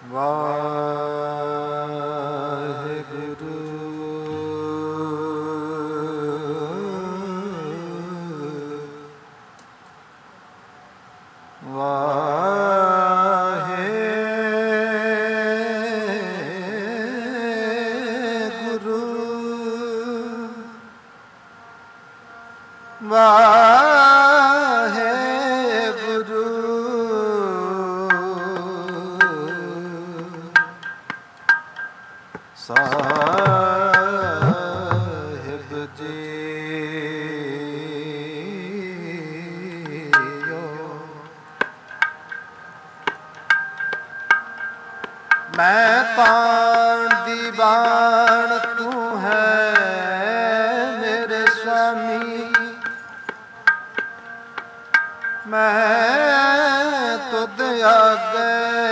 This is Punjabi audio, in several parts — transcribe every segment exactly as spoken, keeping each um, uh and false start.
ਵਾਹਿਗੁਰੂ ਵਾਹਿਗੁਰੂ ਵਾਹਿਗੁਰੂ ਸਾਹਿਬ ਜੀਓ। ਮੈਂ ਤਾਣ ਦੀ ਬਾਣ ਤੂੰ ਹੈ ਮੇਰੇ ਸੁਆਮੀ, ਮੈਂ ਤੁਧ ਆਗੇ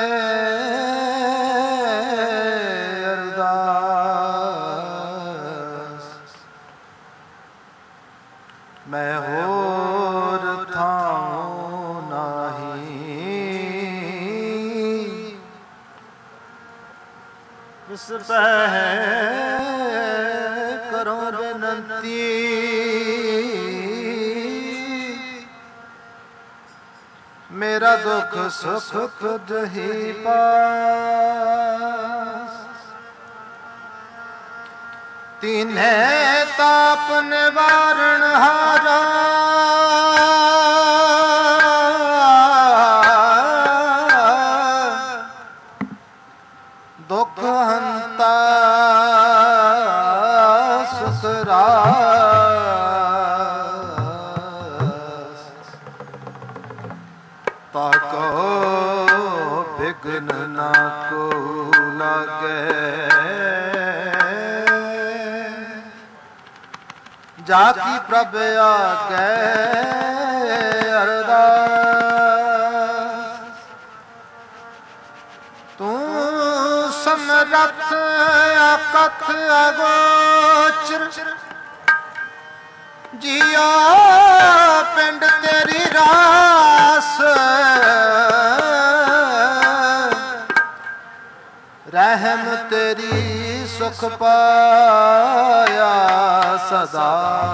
ਅਰਦਾਸ। ਮੈਂ ਹੋਰ ਥਾਂ ਨਾਹੀਂ, ਇਸ ਪੈ ਕਰੋ ਬੇਨਤੀ। ਮੇਰਾ ਦੁੱਖ ਸੁਖ ਖੁਦ ਹੀ ਪਾਸ, ਤੀਨੇ ਤਾਪ ਨਿਵਾਰਨ ਹਾਰਾ। ਦੁੱਖ ਹੰਤਾ ਸੁਖ ਰਾਸ, ਤਾਕੋ ਬਿਘਨ ਨਾ ਕੋ ਲਾਗੇ। ਜਾ ਕੀ ਪ੍ਰਭ ਆਗੇ ਅਰਦਾਸ। ਤੂੰ ਸਮਰੱਥ ਅਕਥ ਅਗੋਚਰ, ਜੀਓ ਪਿੰਡ ਤੇਰੀ ਰਾਸ। ਰਹਿਮ ਤੇਰੀ ਸੁਖ ਪਾਇਆ ਸਦਾ,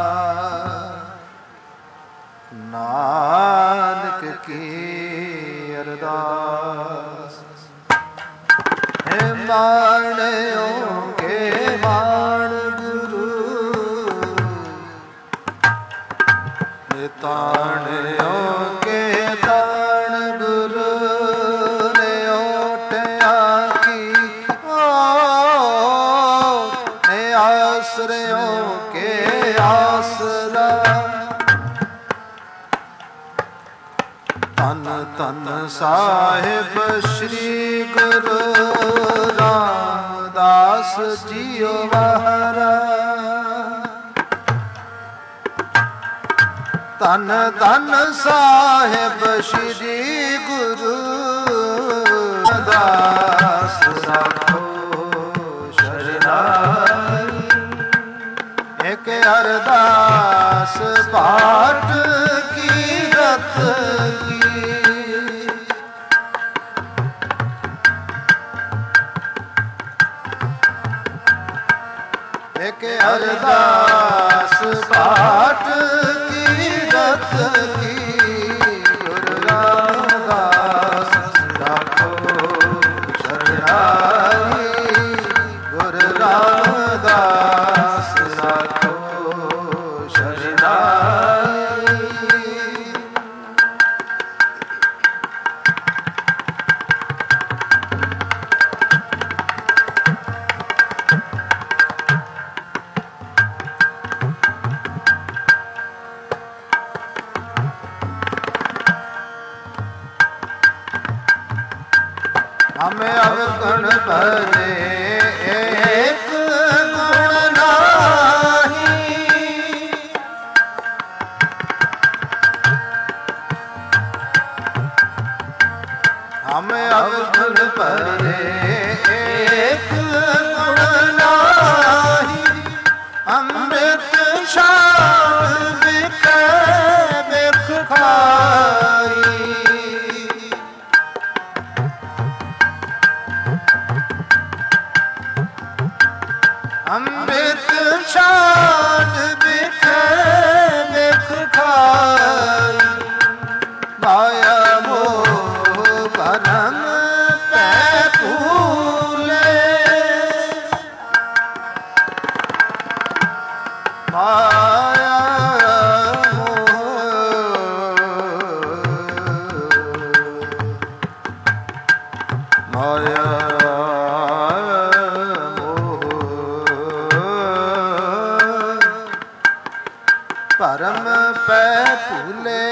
ਨਾਨਕ ਕੀ ਅਰਦਾਸ। ਹੈ ਮਾਣਿਓ ਕੇ ਮਾਣ ਗੁਰੂ, ਤਾਣਿਓ ਕੇ ਤਾਣ ਗੁਰੂ। ਨੇ ਓਟਿਆ ਕੀ ਓ, ਨੇ ਆਸਰਿਓ ਕੇ ਆਸਰਾ। ਧੰਨ ਧੰਨ ਸਾਹਿਬ ਸ੍ਰੀ ਗੁਰੂ ਰਾਮਦਾਸ ਜੀਓ ਮਹਾਰਾ। ਧੰਨ ਧੰਨ ਸਾਹਿਬ ਸ੍ਰੀ ਗੁਰੂ ਰਾਮਦਾਸ ਸਾਖੋ ਸ਼ਰਨਾਈ। ਇੱਕ ਅਰਦਾਸ ਪਾਠ ਕੀਰਤ ਕੀ, ਇੱਕ ਅਰਦਾਸ ਪਾਠ ਕੀਰਤ ਕੀ। ਗੁਰੂ ਰਾਮਦਾਸ ਰਾਖੋ ਸ਼ਰਨਾਈ, ਗੁਰੂ ਰਾਮਦਾਸ ਰਾਖੋ ਸ਼ਰਨਾਈ। ਹਮੇ ਅਵਗਣ ਭਰੇ ਏਕ ਗੁਣ ਨਾਹੀ। ਹਮੇ ਅਵਗਣ ਭਰੇ ਏਕ ਗੁਣ ਨਾਹੀ। ਅੰਮ੍ਰਿਤ ਸ਼ਾਮ ਵਿਖੇ ਵਿਖ ਖਾਈ। ਅੰਮ੍ਰਿਤ ਛਾੜ ਬਿਖੇ ਬਿਖ ਖਾਈ ਮਾਇਆ ਮੋਹ ਭਰਮ ਪੈ ਭੂਲੇ ਮਾਇਆ ਮਾਇਆ ਭਰਮ ਪੈ ਭੂਲੇ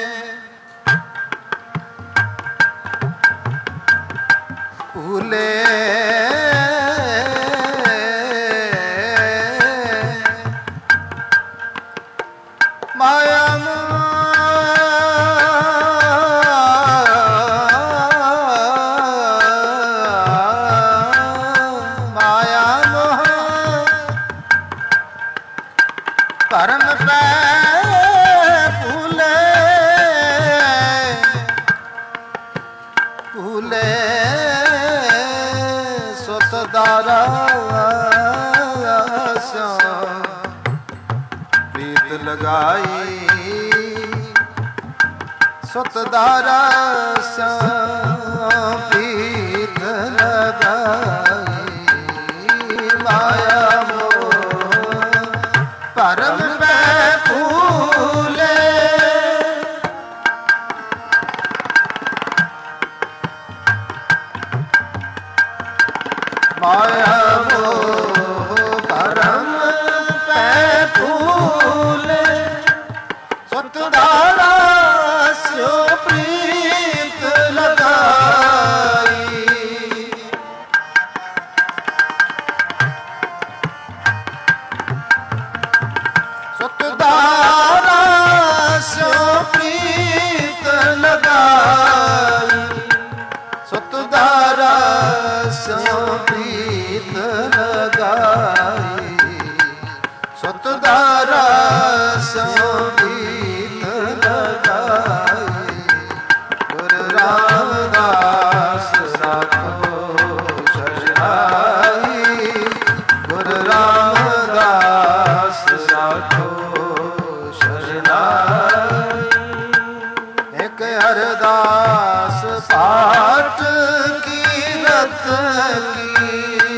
ਭੂਲੇ ਮਾਇਆ ਭਰਮ ਪੈ ਭੂਲੇ ਭੂਲੇ ਸੁਤ ਦਾਰਾ ਸਿਉ ਪ੍ਰੀਤ ਲਗਾਈ ਸੁਤ ਦਾਰਾ ਸਿਉ ਪ੍ਰੀਤ ਲਗਾਈ ਮਾਇਆ ਭਰਮ ਪੈ ਭੂਲੇ ਮਾਇਆ ਮੋਹ ਭਰਮ ਪੈ ਭੂਲੇ ਸੁਤ ਦਾਰਾ ਸਿਉ ਪ੍ਰੀਤ ਲਗਾਈ ਸੁਤ ਦਾਰਾ ਸਿਉ ਪ੍ਰੀਤ ਲਗਾਈ ਸੁਤ ਦਾਰਾ ਸਿਉ ਪ੍ਰੀਤ ਲਗਾਈ ਸੁਤ ਦਾਰਾ ਸਿਉ ਪ੍ਰੀਤ ਲਗਾਈ ਗੁਰੂ ਰਾਮਦਾਸ ਰਾਖੋ ਸ਼ਰਨਾਈ ਗੁਰੂ ਰਾਮਦਾਸ ਰਾਖੋ ਸ਼ਰਨਾਈ ਇੱਕ ਅਰਦਾਸ ਪਾਠ ਕੀਰਤ ਕੀ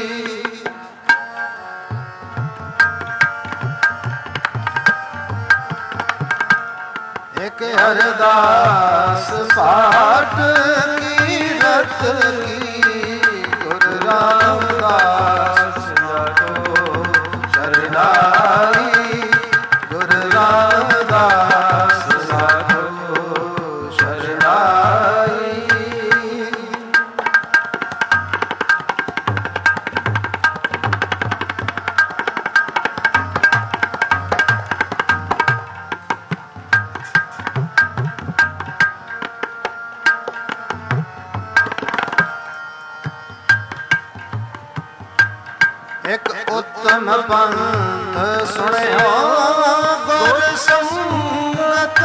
ਇੱਕ ਅਰਦਾਸ ਪਾਠ ਕੀਰਤ ਕੀ ਗੁਰੂ ਰਾਮਦਾਸ ਰਾਖੋ ਸ਼ਰਨਾਈ ਗੁਰੂ ਰਾਮਦਾਸ ਰਾਖੋ ਸ਼ਰਨਾਈ ਇੱਕ ਉਤਮ ਪੰਥ ਸੁਣਿਓ ਗੁਰ ਸੰਗਤ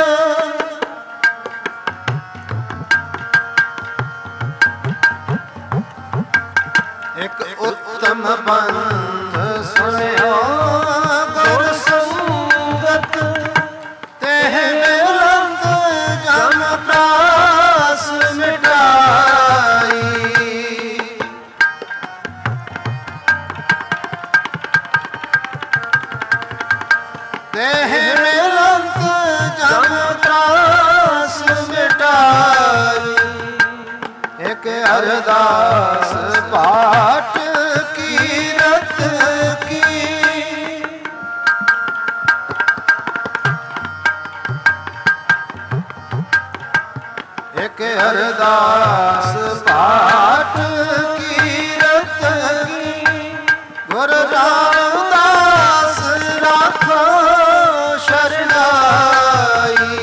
ਇੱਕ ਉਤਮ ਪੰਥ ਸੁਣਿਓ ਗੁਰ ਸੰਗਤ ਤਹਿ ਮਿਲੰਦ ਜਨ ਤਰਾਸ ਮਿਟਾਈ ਤਹਿ ਮਿਲੰਦ ਜਨ ਤਰਾਸ ਮਿਟਾਈ ਇੱਕ ਅਰਦਾਸ ਪਾਠ ਕੀਰਤ ਕੀ ਇੱਕ ਅਰਦਾਸ ਪਾਠ ਕੀਰਤ ਕੀ ਗੁਰੂ ਰਾਮਦਾਸ ਰਾਖੋ ਸ਼ਰਨਾਈ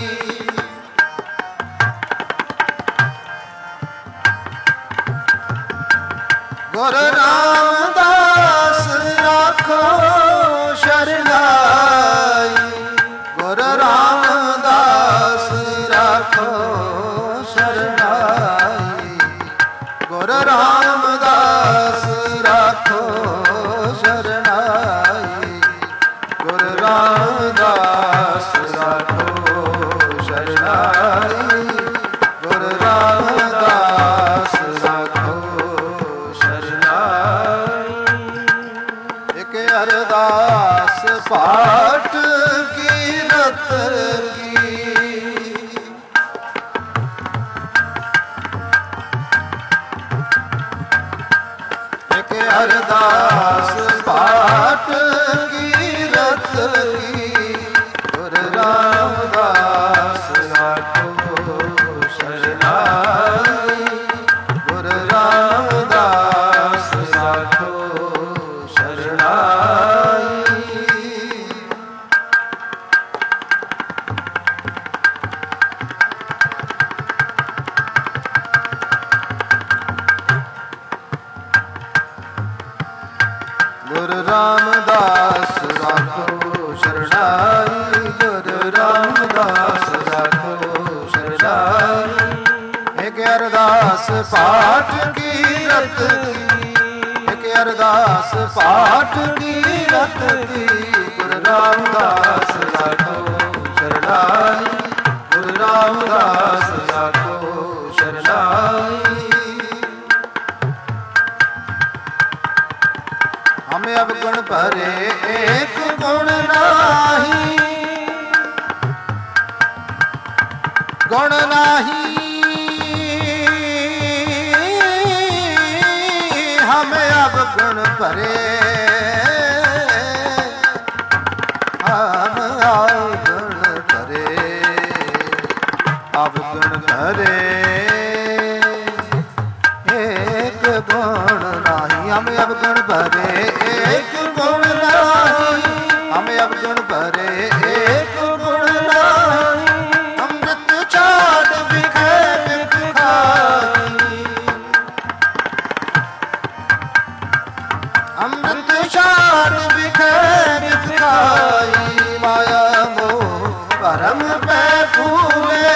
ਗੁਰੂ ਰਾਮਦਾਸ ਰਾਖੋ ਸ਼ਰਨਾਈ ਗੁਰੂ ਰਾਮਦਾਸ ਰਾਖੋ ਸ਼ਰਨਾਈ ਗੁਰੂ ਰਾਮਦਾਸ ਰਾਖੋ ਸ਼ਰਨਾਈ ਅਰਦਾਸ ਪਾਠ ਕੀਰਤ ਕੀ ਗੁਰ ਰਾਮਦਾਸ ਰਾਖੋ ਸ਼ਰਨਾਈ ਗੁਰ ਰਾਮਦਾਸ ਰਾਖੋ ਸ਼ਰਨਾਈ। ਗੁਰ ਰਾਮਦਾਸ ਰਾਖੋ ਸ਼ਰਨਾਈ ਗੁਰ ਰਾਮਦਾਸ ਰਾਖੋ ਸ਼ਰਨਾਈ। ਇੱਕ ਅਰਦਾਸ ਪਾਠ ਕੀਰਤ ਕੀ ਇੱਕ ਅਰਦਾਸ ਪਾਠ ਕੀਰਤ ਕੀ ਗੁਰ ਰਾਮਦਾਸ ਰਾਖੋ ਸ਼ਰਨਾਈ ਗੁਰ ਰਾਮਦਾਸ ਰਾਖੋ ਸ਼ਰਨਾਈ। हम अब गुण भरे एक गुण नाही गुण नाही हम अब गुण भरे हम अब गुण भरे अब गुण भरे एक गुण नाही हम अब गुण भरे एक गुण नाही हम अब गुण भरे एक गुण नाही। अमृत छाड़ बिखे बिख खाई अमृत छाड़ बिखे बिख खाई माया मोह भरम पे फूले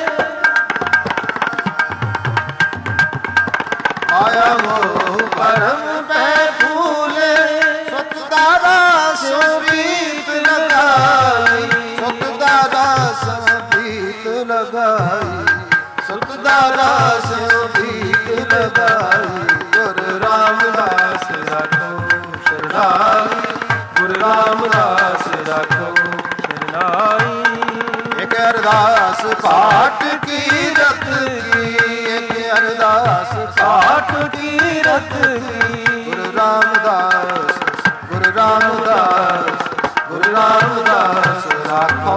माया मोह भरम पे फूले सुत दादा सो प्रीत लगाई सुत दादा सो प्रीत लगाई सुत दादा सो प्रीत लगाई गुर रामदास राखो शरणाई गुर रामदास राखो शरणाई। एक अरदास पाठ कीरत की एक अरदास पाठ कीरत की गुरु रामदास गुरु रामदास गुरु रामदास राखो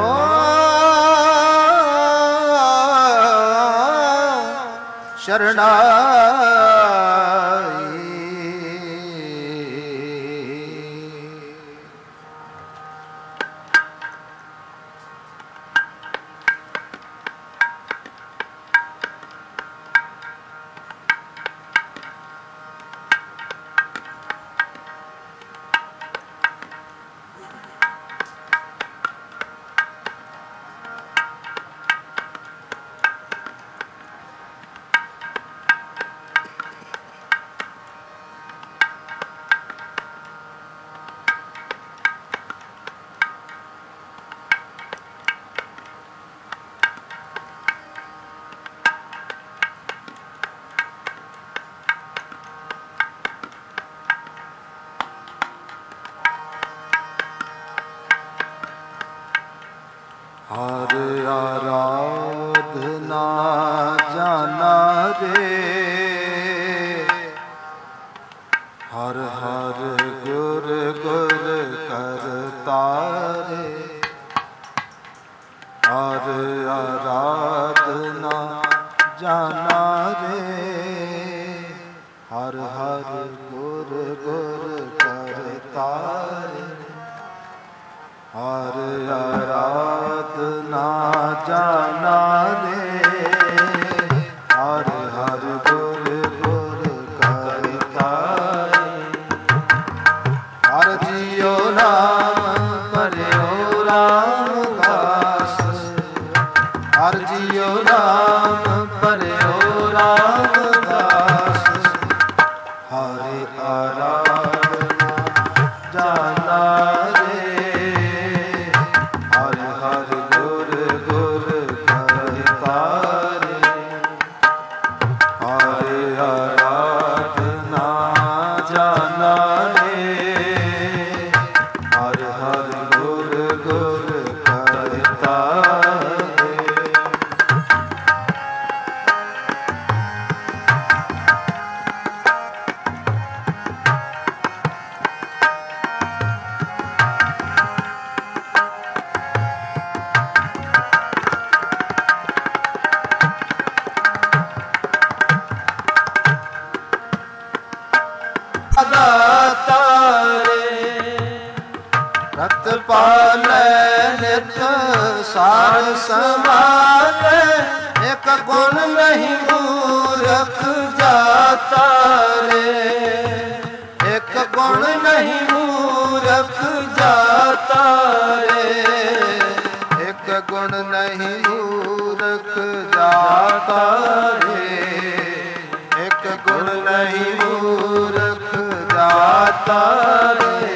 शरणाई। हर आराधना जाना रे हर हर गुर गुर करता रे हर आराधना जाना रे हर हर गुर गुर करता रे हर आराधना जाना रे हर हर गुर गुर करता रे हर जियो नाम परियो रामदास हर जियो नाम परियो रामदास ਰਤ ਪਾਲੈ ਨਿਤ ਸਾਰ ਸਮਾਲੈ, ਇਕ ਗੁਣ ਨਹੀਂ ਮੂਰਖ ਜਾਤਾ ਰੇ। ਇਕ ਗੁਣ ਨਹੀਂ ਮੂਰਖ ਜਾਤਾ ਰੇ। ਇਕ ਗੁਣ ਨਹੀਂ ਮੂਰਖ ਜਾਤਾ ਰੇ। ਇਕ ਗੁਣ ਨਹੀਂ ਮੂਰਖ ਜਾਤਾ ਰੇ।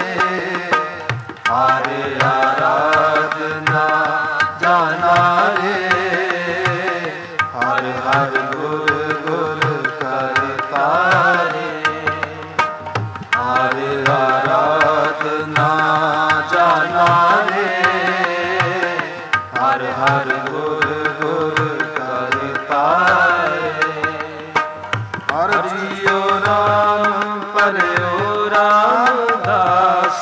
ਹਰਿ ਆਰਾਧਨਾ ਜਾਣਾ ਰੇ। ਹਰਿ ਹਰਿ ਗੁਰ ਗੁਰ ਕਰਤਾ ਰੇ। ਹਰਿ ਆਰਾਧਨਾ ਜਾਣਾ ਰੇ। ਹਰਿ ਹਰਿ ਗੁਰ ਗੁਰ ਕਰਤਾ ਰੇ। ਹਰਿ ਜੀਉ ਨਾਮ ਭਰਿਓ ਰਾਮਦਾਸ।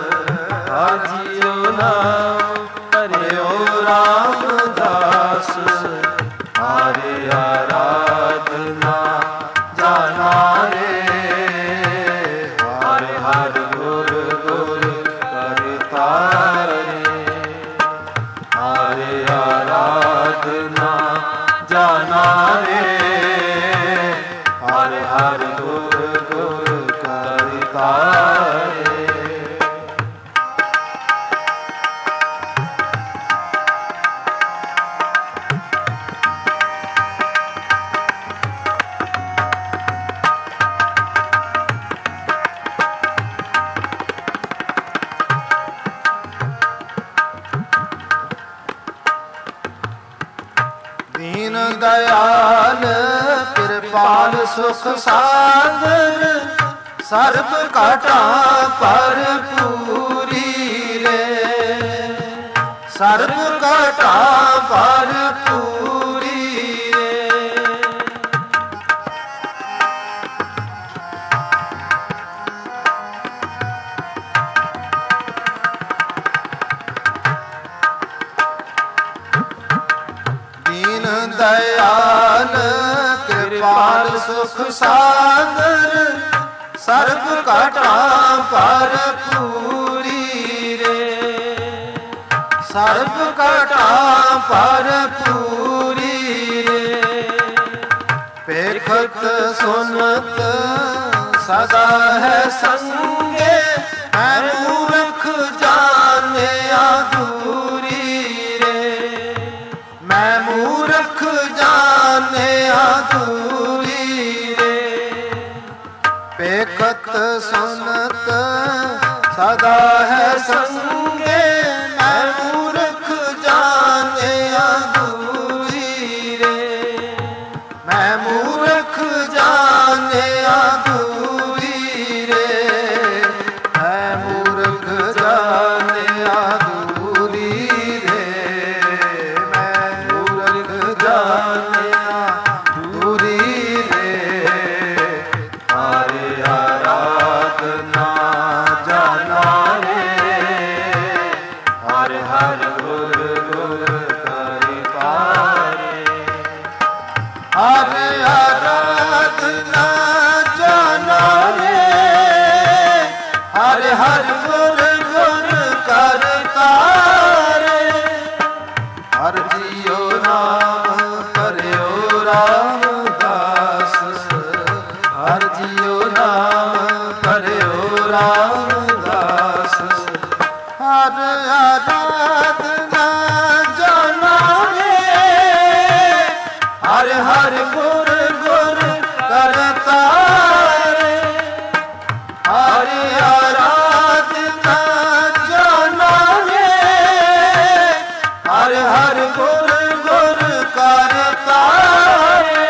ਜੀਉ ਨਾਮ ਭਰਿਓ ਰਾਮਦਾਸ। ਹਰਿ ਆਰਾਧਨਾ ਜਾਣਾ ਰੇ। ਹਰਿ ਹਰਿ ਗੁਰ ਗੁਰ ਕਰਤਾ ਰੇ। ਹਰਿ ਆਰਾਧਨਾ ਜਾਣਾ ਰੇ। ਹਰਿ ਹਰਿ ਗੁਰ ਗੁਰ ਕਰਤਾ ਰੇ। ਦੀਨ ਦਇਆਲ ਕਿਰਪਾਲ ਸੁਖ ਸਾਗਰ, ਸਰਬ ਘਾਟਾ ਭਰਪੂਰੀ ਰੇ। ਸਰਬ ਘਾਟਾ ਭਰਪੂਰੀ ਰੇ। ਦੀਨ ਦਇਆਲ ਕਿਰਪਾਲ ਸੁਖ ਸਾਗਰ, ਸਰਬ ਘਾਟਾ ਭਰਪੂਰੀ ਰੇ। ਸਰਬ ਘਾਟਾ ਭਰਪੂਰੀ ਰੇ। ਪੇਖਤ ਸੁਨਤ ਸਦਾ ਹੈ ਸੰਗੇ, ਮੈਂ ਮੂਰਖ ਜਾਣਿਆ ਦੂਰੀ ਰੇ। ਮੈਂ ਮੂਰਖ ਜਾਣਿਆ ਦੂਰੀ ਰੇ। ਪੇਖਤ ਸੁਨਤ ਸਦਾ ਹੈ ਸੰਗੇ, ਮੈਂ ਮੂਰਖ ਜਾਣਿਆ ਦੂਰੀ ਰੇ। ਮੈਂ ਮੂਰਖ ਜਾਣਿਆ ਦੂਰੀ ਰੇ। ਮੈਂ ਮੂਰਖ ਜਾਣਿਆ ਦੂਰੀ ਰੇ। ਮੈਂ ਮੂਰਖ ਜਾਣਿਆ ਦੂਰੀ ਰੇ। ਹਰਿ ਆਰਾਧਨਾ ਜਾਣਾ ਰੇ। ਹਰਿ ਹਰਿ ਗੁਰ ਗੁਰ ਕਰਤਾ ਰੇ। ਹਰਿ ਆਰਾਧਨਾ ਜਾਣਾ ਰੇ। ਹਰਿ ਹਰਿ ਗੁਰ ਗੁਰ ਕਰਤਾ ਰੇ। ਹਰਿ ਜੀਉ ਨਾਮ ਭਰਿਓ ਰਾਮਦਾਸ। ਹਰਿ ਜੀਉ ਨਾਮ ਭਰਿਓ ਰਾਮਦਾਸ। ਹਰਿ ਆਰਾਧਨਾ ਜਾਣਾ ਰੇ। ਹਰਿ ਹਰਿ ਗੁਰ ਗੁਰ ਕਰਤਾ ਰੇ। ਹਰਿ ਆਰਾਧਨਾ ਜਾਣਾ ਰੇ। ਹਰਿ ਹਰਿ ਗੁਰ ਗੁਰ ਕਰਤਾ ਰੇ।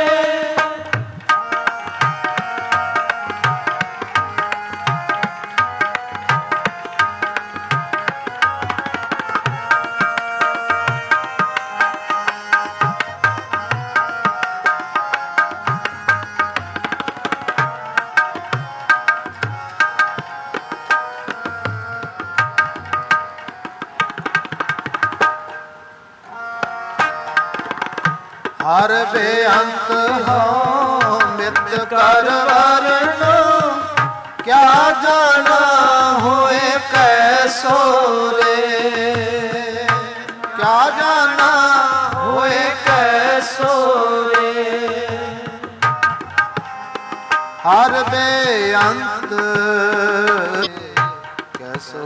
ਹਰ ਬੇਅੰਤ ਹੋ ਮਿਤ ਕਰ ਵਰਨੋ, ਕਿਆ ਜਾਣਾ ਹਰ ਬੇਅੰਤ ਕੈਸੋ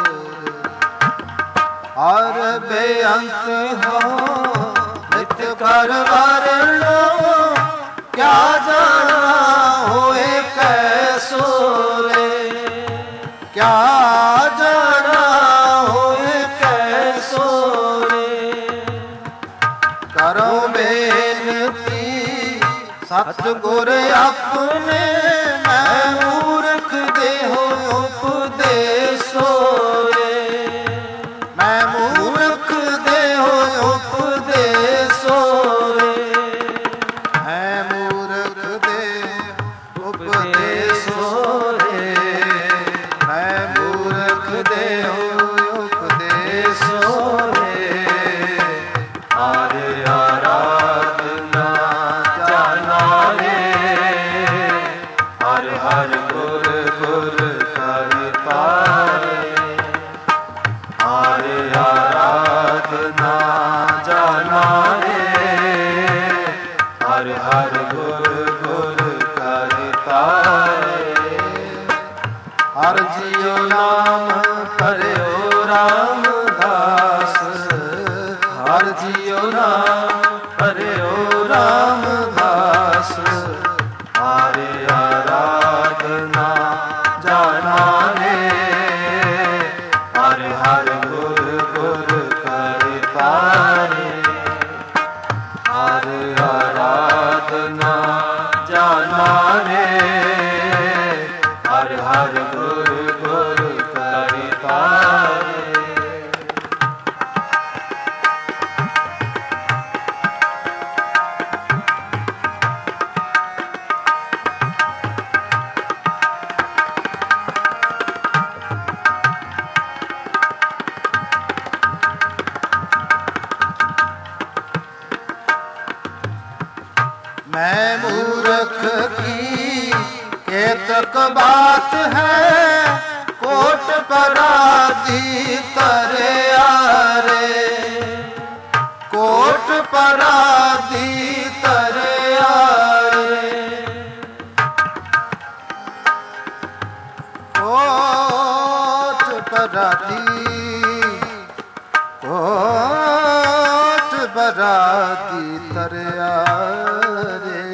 ਹਰ ਬੇਅੰਤ ਹੋ ਨਿਤ ਕਰ ਵਰਣੋ ਕਿਆ ਜਾਣਾ ਹੋਏ ਕੈਸੋ ਰੇ ਕਿਆ ਜਾਣਾ ਹੋਏ ਕੈਸੋ ਰੇ ਕਰੋ ਬੇਨਤੀ ਸਤਿਗੁਰ ਆਪਣੇ ਮੈਂ ਮੂਰਖ ਦੇਹੁ ਉਪਦੇਸੋ ਰੇ ਮੈਂ ਮੂਰਖ ਦੇਹੁ ਉਪਦੇਸੋ ਰੇ ਮੈਂ ਮੂਰਖ ਦੇਹੁ ਉਪਦੇਸੋ ਰੇ ਮੈਂ ਮੂਰਖ ਦੇਹੁ ਉਪਦੇਸੋ ਰੇ ਹਰਿ ਆਰਾਧਨਾ ਜਾਨਾ ਰੇ ਹਰਿ ਹਰਿ ਗੁਰ ਗੁਰ ਕਰਿ ਪਾਰੇ ਹਰਿ ਆਰਾਧਨਾ ਜਾਨਾ ਰੇ ਹਰਿ ਹਰਿ ਗੁਰ ਗੁਰ ਕਰਿ ਪਾਰੇ ਹਰਿ ਜੀਉ ਨਾਮ ਭਰਿਓ ਰਾਮਦਾਸ ਹਰਿ ਜੀਉ ਨਾਮ ਭਰਿਓ ਰਾਮਦਾਸ ਹਰਿ ਆਰਾਧਨਾ ਜਾਨਾ ਰੇ ਹਰਿ ਹਰਿ ਗੁਰ ਗੁਰ ਕਰਿ ਪਾਰੇ ਹਰਿ ਆਰਾਧਨਾ ਜਾਨਾ ਰੇ ਹਰਿ ਹਰਿ ਗੁਰ ਗੁਰ ਕਰਿ ਪਾਰੇ मैं मूर्ख की केतक बात है कोट पराधी तरियारे कोट पराधी तरियारे कोट पराधी कोट पराधी तरियारे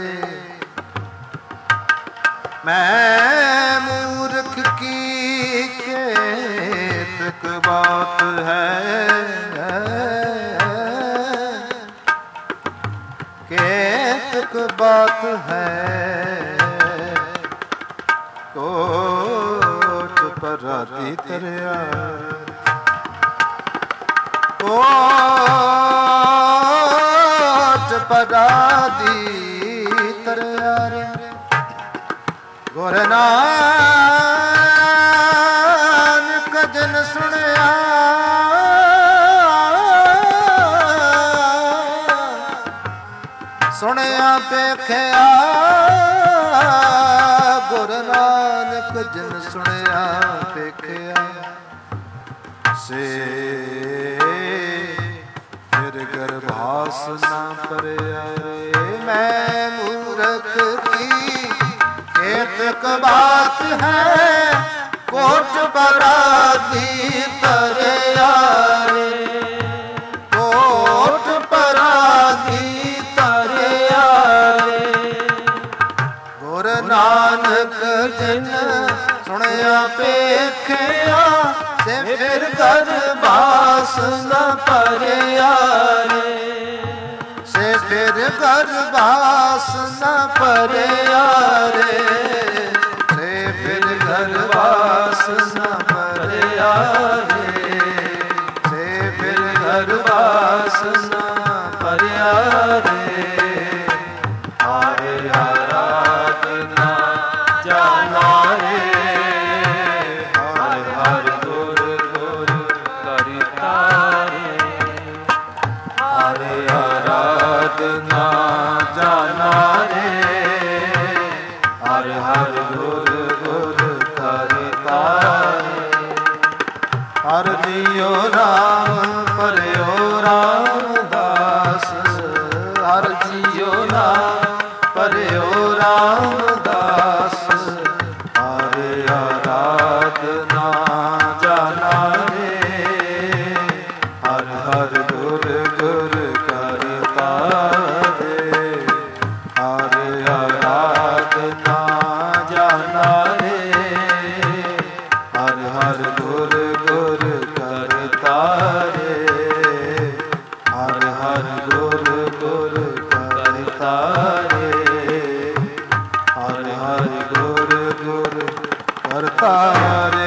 मैं मूर्ख की केतक बात है केतक बात है कोट पराधी तरिया कोट पराधी तरिया ਗੁਰ ਨਾਨਕ ਜਨ ਸੁਣਿਆ ਸੁਣਿਆ ਵੇਖਿਆ ਗੁਰ ਨਾਨਕ ਜਨ ਸੁਣਿਆ ਵੇਖਿਆ ਸੇ ਫਿਰ ਗਰਭਾਸ ਨਾ ਪਰਿਆ ਮੈਂ ਮੂਰਖ ਕੀ केतक बात है कोट पराधी तरियारे कोट पराधी तरियारे गुर नानक जिन सुनिया पेखिया से फिर गरबास न परियारे से फिर गरबास न परियारे से फिर गरबास न परियारे से फिर गरबास न परियारे हरि आराधना जाना रे हरि हरि गुर गुर करि तारे हरि आराधना जाना रे हरि हरि गुर गुर करि तारे हरि जियो राम परियो रामदास हरि जियो राम परियो रामदास ਤਾਰੇ।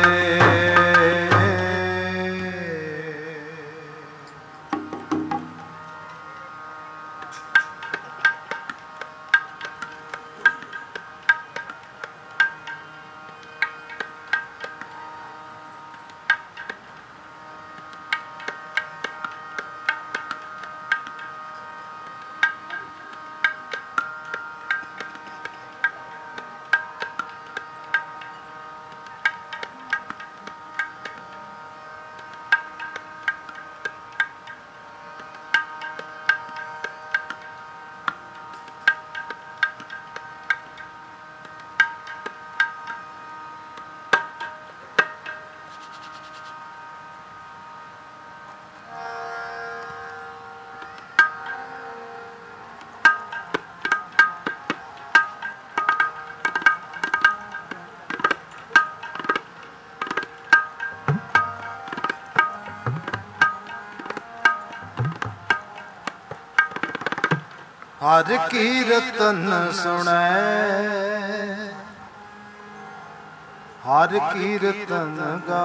ਹਰ ਕੀਰਤਨ ਸੁਣੈ, ਹਰ ਕੀਰਤਨ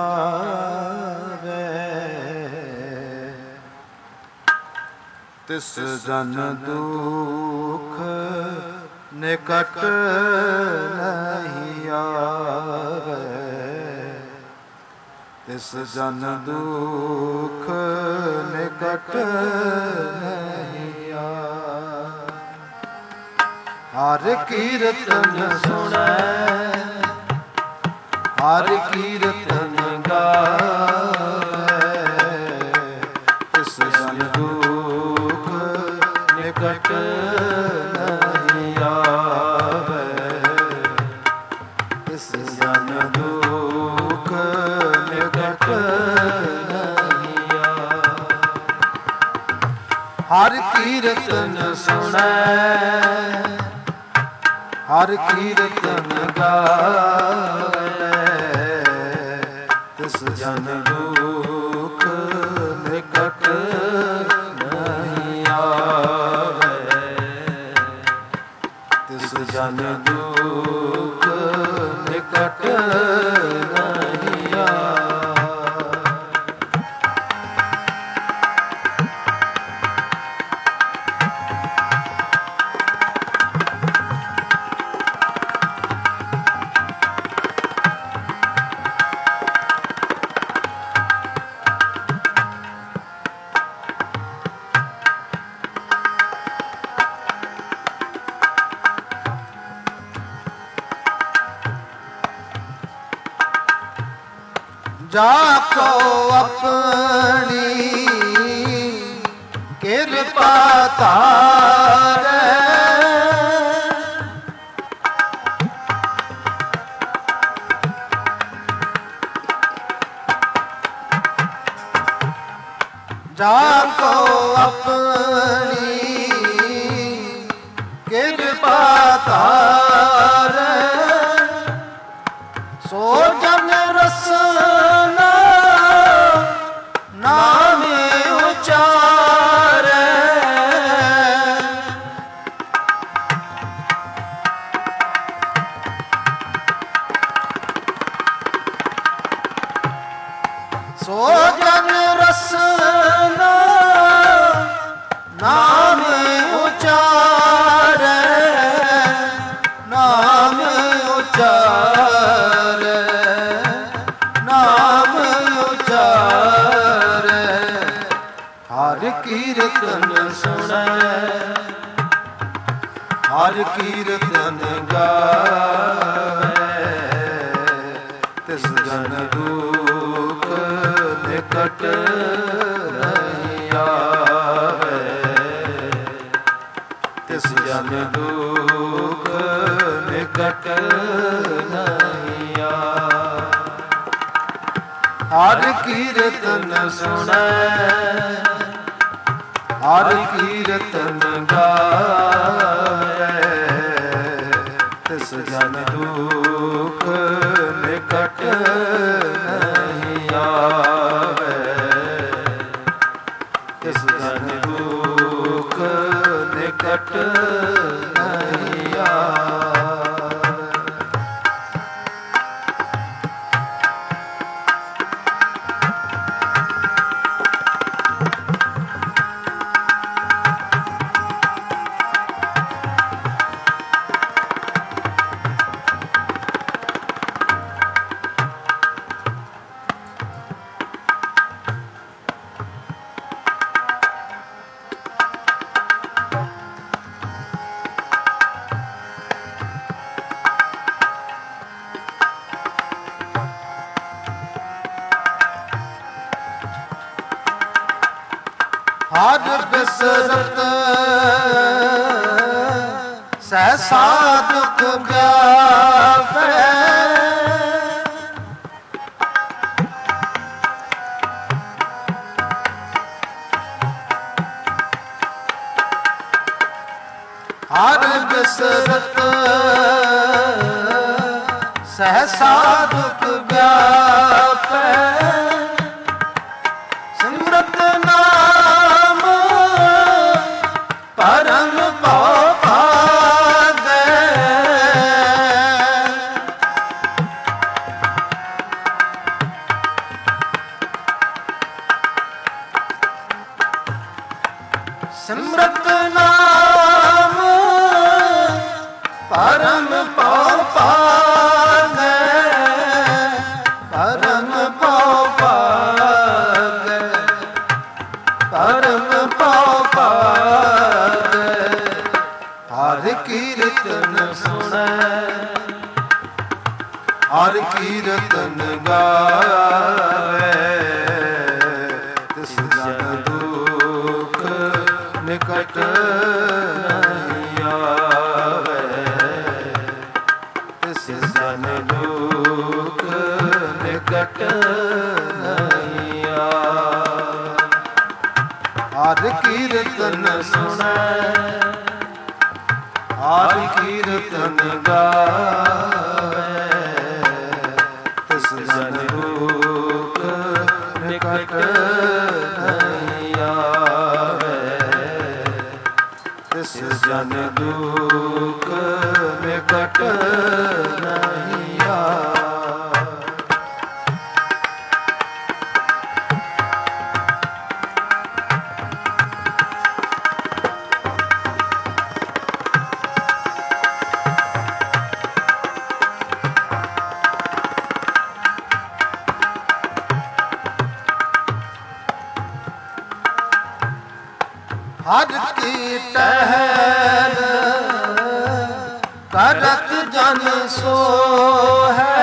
ਗਾਵੇ, ਤਿਸ ਜਨ ਦੁਖ ਨਿਕਟ ਨਹੀਂ ਆਵੇ, ਤਿਸ ਜਨ ਦੁਖ ਨਿਕਟ ਨਹੀਂ ਆਵੇ। ਹਰ ਕੀਰਤਨ ਸੁਣੈ, ਹਰ ਕੀਰਤਨ ਗਾਵੇ, ਤਿਸ ਜਨ ਦੁਖ ਨਿਕਟ ਨਹੀਂ ਆਵੇ, ਤਿਸ ਜਨ ਦੁਖ ਨਿਕਟ ਨਹੀਂ ਆਵੇ। ਹਰ ਕੀਰਤਨ ਸੁਣੈ, ਹਰ ਕੀਰਤਨ ਗਾਵੇ, ਤਿਸ ਜਨ ਦੁਖ ਨਿਕਟ ਨਹੀਂ ਆਵੇ, ਤਿਸ ਜਨ ਦੁਖ ਨਿਕਟ ਨਹੀਂ ਆਵੇ। ਜਾਕੋ ਆਪਣੀ ਕਿਰਪਾ ਧਾਰੈ, ਜਾਕੋ ਆਪਣੀ ਕਿਰਪਾ ਧਾਰੈ, ਸੋ ਜਨ ਰਸਨਾ ਨਾਮ ਉਚਾਰੈ, ਸੋ ਜਨ ਰਸਨਾ ਨਾਮ ਉਚਾਰੈ, ਨਾਮ ਉਚਾਰੈ, ਨਾਮ ਉਚਾਰੈ। ਹਰ ਕੀਰਤਨ ਸੁਣੈ, ਹਰ ਕੀਰਤਨ ਗਾਵੇ, ਤਿਸ ਜਨ ਦੁਖ ਨਿਕਟ ਨਹੀਂ ਆਵੇ, ਤਿਸ ਜਨ ਦੁਖ ਨਿਕਟ ਨਹੀਂ ਆਵੇ। ਹਰ ਕੀਰਤਨ ਸੁਣੈ, ਹਰ ਕੀਰਤਨ ਗਾਵੇ, ਤਿਸ ਜਨ ਦੁਖ ਨਿਕਟ ਨਹੀਂ ਆਵੇ, ਤਿਸ ਜਨ ਦੁਖ ਨਿਕਟ ਨਹੀਂ ਆਵੇ। ਹਰ ਬਿਸਰਤ ਸਹਸਾ ਦੁਖ ਵਿਆਪੈ ਹਰ ਬਿਸਰਤ ਸਹਸਾ ਦੁਖ ਵਿਆਪੈ ਸਿਮਰਤ ਨਾਮ ਪਰਮ ਭਉ ਭਾਗੈ ਸਿਮਰਤ ਨਾਮ ਪਰਮ ਭਉ ਭਾਗੈ ਪਰਮ ਭਉ ਭਾਗੈ ਪਰਮ ਭਉ ਭਾਗੈ ਹਰਿ ਕੀਰਤਨ ਸੁਣੈ ਹਰਿ ਕੀਰਤਨ ਗਾਵੇ ਤਿਸ ਜਨ ਦੁਖ ਨਿਕਟ ਨਹੀਂ ਆਵੇ ਤਿਸ ਜਨ ਦੁਖ ਨਿਕਟ ਨਹੀਂ ਆਵੇ ਹਰਿ ਕੀਰਤਨ ਸੁਣੈ ਹਰਿ ਕੀਰਤਨ ਗਾਵੇ ਤਿਸ ਜਨ ਦੁਖ ਨਿਕਟ ਨਹੀਂ ਆਵੇ ਤਿਸ ਜਨ ਦੁਖ ਨਿਕਟ ਨਹੀਂ ਆਵੇ ਹਰ ਕੀ ਟਹਿਲ ਕਰਤ ਜਨ ਸੋ ਹੈ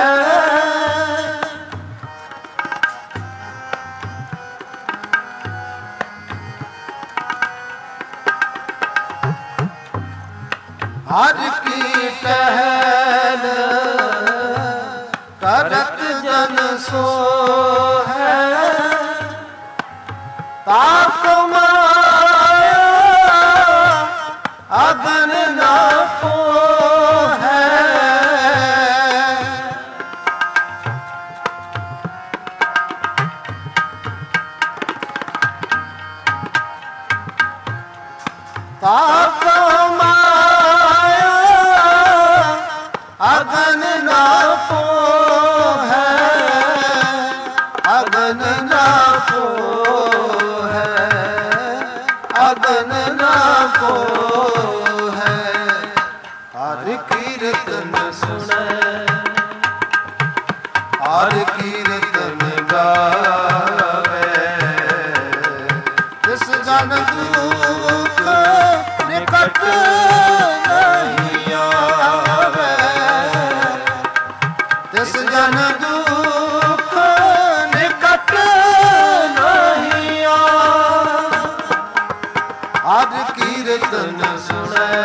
ਹਰ ਕੀ ਟਹਿਲ ਕਰਤ ਜਨ ਸੋ ਹੈ ਤਾਪ ਅਗਨ ਨਾ ਪੋ ਹੈ ਤਾਪ ਮਾਇਆ ਅਗਨ ਨਾ ਪੋ ਹੈ ਅਗਨ ਨਾ ਪੋ ਹੈ ਅਗਨ ਨਾ ਪੋ ਹਰਿ ਕੀਰਤਨ ਸੁਣੈ ਹਰਿ ਕੀਰਤਨ ਗਾਵੇ ਤਿਸ ਜਨ ਦੁਖ ਨਿਕਟ ਨਹੀਂ ਆਵੇ ਤਿਸ ਜਨ ਦੁਖ ਨਿਕਟ ਨਹੀਂ ਆਵੇ ਹਰਿ ਕੀਰਤਨ ਸੁਣੈ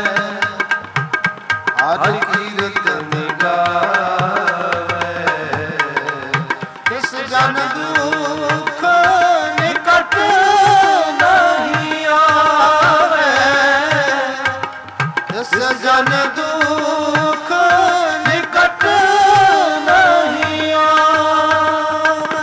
ਹਰਿ ਕੀਰਤਨ ਗਾਵੇ ਤਿਸ ਜਨ ਦੁਖ ਨਿਕਟ ਨਹੀਂ ਆਵੇ ਤਿਸ ਜਨ ਦੁਖ ਨਿਕਟ ਨਹੀਂ ਆਵੇ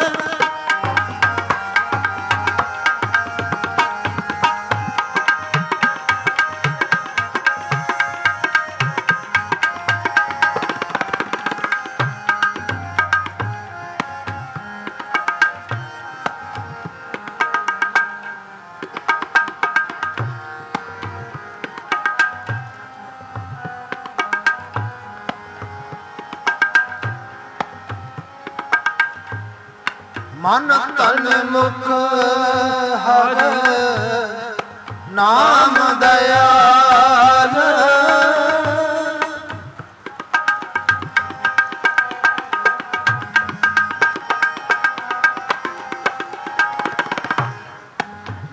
ਮਨ ਤਨ ਮੁਖ ਹਰ ਨਾਮ ਦਇਆਲ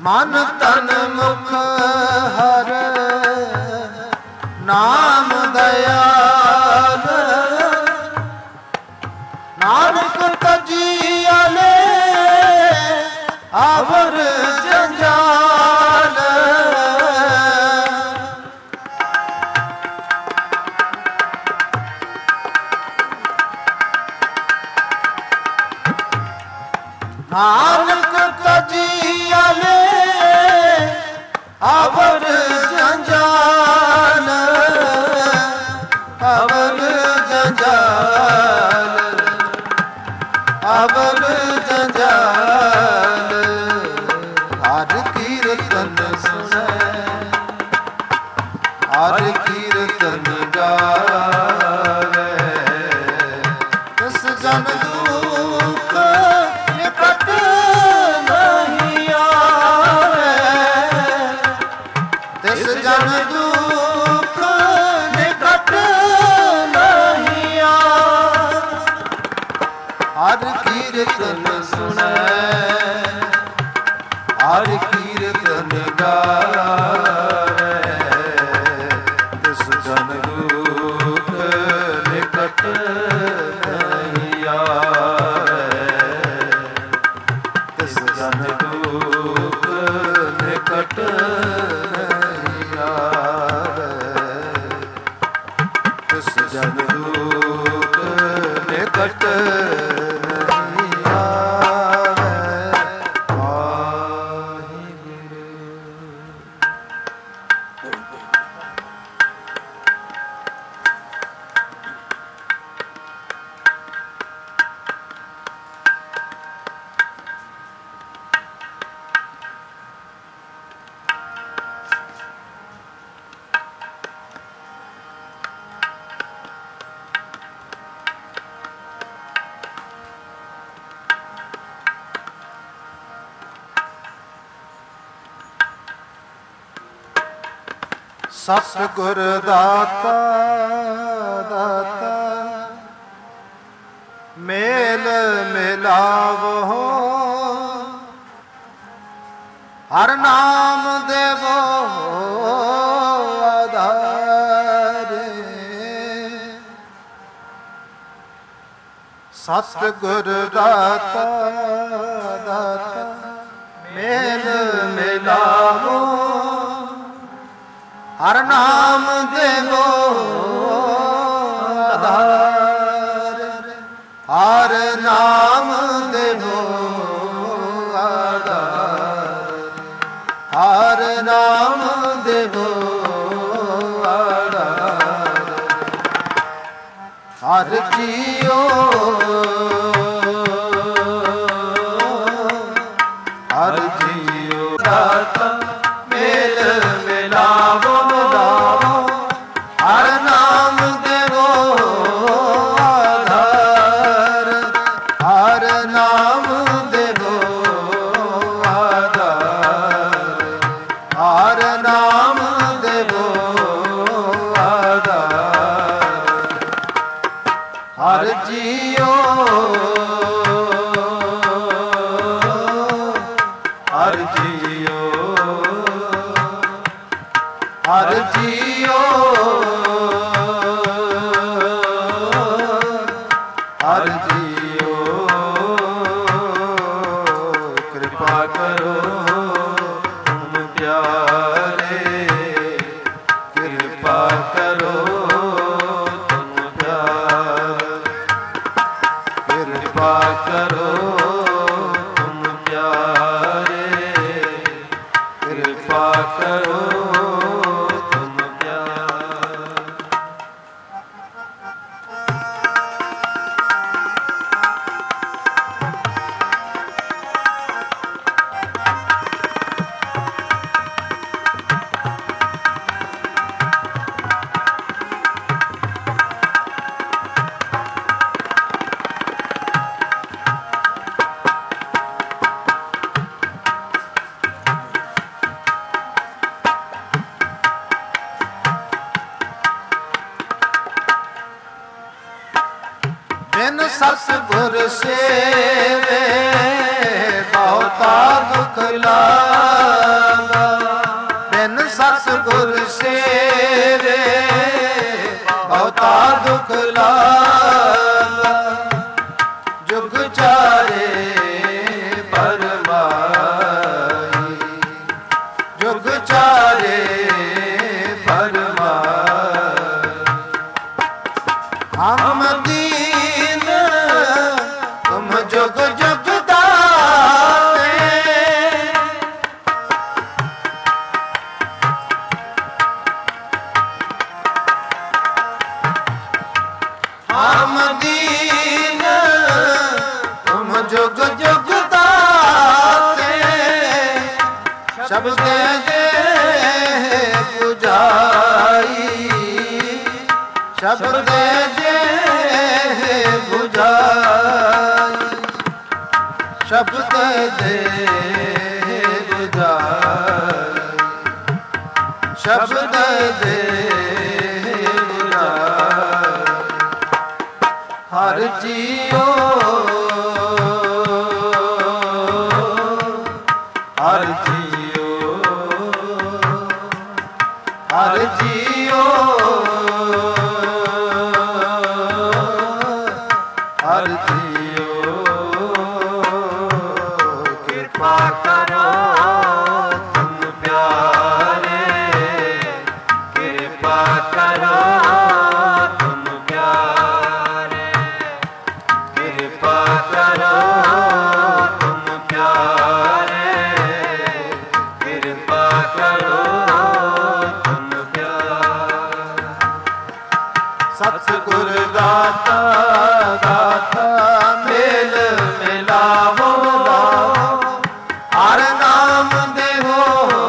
ਮਨ ਤਨ ਮੁਖ ਹਰ ਨਾਮ ਦਇਆਲ ਨਾਨਕ ਤਜੀਅਲੇ ਆਵਰ ਜੰਜਾਲ ਨਾਨਕ ਤਜੀਅਲੇ ਆਵਰ ਜੰਜਾਲ ਆਵਰ ਜੰਜਾਲ ਆਵਰ ਜੰਜਾਲ ਹਰ ਕੀਰਤਨ ਸੁਣੈ ਹਰ ਕੀਰਤਨ ਗਾਵੇ ਤਿਸ ਜਨ ਦੁਖ ਨਿਕਟ ਨਹੀਂ ਆਵੇ ਤਿਸ ਜਨ ਦੁਖ ਨਿਕਟ ਨਹੀਂ ਆਵੇ ਹਰ ਕੀਰਤਨ ਸੁਣੈ ਹਰ ਕੀਰਤਨ ਗਾਵੇ ਤਿਸ ਜਨ ਦੁਖ ਨਿਕਟ ਨਹੀਂ ਆਵੇ ਤਿਸ ਜਨ ਦੁਖ ਨਿਕਟ ਨਹੀਂ ਆਵੇ ਤਿਸ ਜਨ ਦੁਖ ਨਿਕਟ ਸਤਿਗੁਰ ਦਾਤਾ ਦਾਤਾ ਮੇਲ ਮਿਲਾਵੋ ਹਰ ਨਾਮ ਦੇਵੋ ਆਧਾਰੇ ਸਤਿਗੁਰ ਦਾਤਾ ਦਾਤਾ ਮੇਲ ਮਿਲਾਵੋ ਹਰ ਨਾਮ ਦੇਵੋ ਆਧਾਰ ਹਰ ਨਾਮ ਦੇਵੋ ਆਧਾਰ ਹਰ ਨਾਮ ਦੇਵੋ ਆਧਾਰ ਹਰ ਜੀਓ ਹਰ ਜੀਓ ਦਾਤਾ ਮੇਲ ਮਿਲਾਵੋ ਹਰ ਨਾਮ ਦੇਵੋ ਆਧਾਰ ਹਰ ਨਾਮ ਦੇਵੋ ਆਧਾਰ ਹਰ ਨਾਮ ਦੇਵੋ ਆਧਾਰ ਹਰ ਜੀਓ ਹਰ ਜੀਓ ਹਰ ਜੀਓ ਹਰ ਜੀਓ ਕਿਰਪਾ ਕਰੋ ਤੁਮ ਪਿਆਰੇ ਕਿਰਪਾ ਕਰੋ ਤੁਮ ਪਿਆਰੇ ਕਿਰਪਾ ਕਰੋ ਤੁਮ ਪਿਆਰੇ ਕਿਰਪਾ ਕਰੋ ਬਿਨ ਸਤਿਗੁਰ ਸੇਵੇ ਬਹੁਤਾ ਦੁਖ ਲਾਏ ਦਾਤਾ ਦੁਖ ਲਾਵਾ, ਜੁਗ ਚਾਰੇ ਪਰਮਾਈ, ਜੁਗ ਚਾਰੇ ਪਰਮਾਈ। ਹਮ ਦੀਨ ਤੁਮ ਜੁਗ ਜੁਗ ਦਾਤੇ, ਹਮ ਦੀਨ ਤੁਮ ਜੁਗ ਜੁਗ ਦਾਤੇ, ਸ਼ਬਦ ਦੇ ਪੁਜਾਈ, ਸ਼ਬਦ ਦੇ ਬੁਝਾਈ, ਸ਼ਬਦ ਦੇ ਬੁਝਾਈ, ਸ਼ਬਦ ਦੇ ਬੁਝਾਈ। ਹਰ ਜੀਓ ਹਰ ਜੀਓ ਹਰ ਜੀਓ ਹਰ ਜੀਓ, ਕਿਰਪਾ ਕਰੋ ਤੁਮ ਪਿਆਰੇ, ਕਿਰਪਾ ਕਰੋ ਤੁਮ ਪਿਆਰੇ, ਕਿਰਪਾ ਕਰੋ ਤੁਮ ਪਿਆਰੇ, ਕਿਰਪਾ ਕਰੋ ਤੁਮ ਪਿਆਰੇ। ਸਤਿਗੁਰ ਦਾਤਾ ਦਾਤਾ ਮੇਲ ਮਿਲਾਵੋ, ਹਰ ਨਾਮ ਦੇਹੋ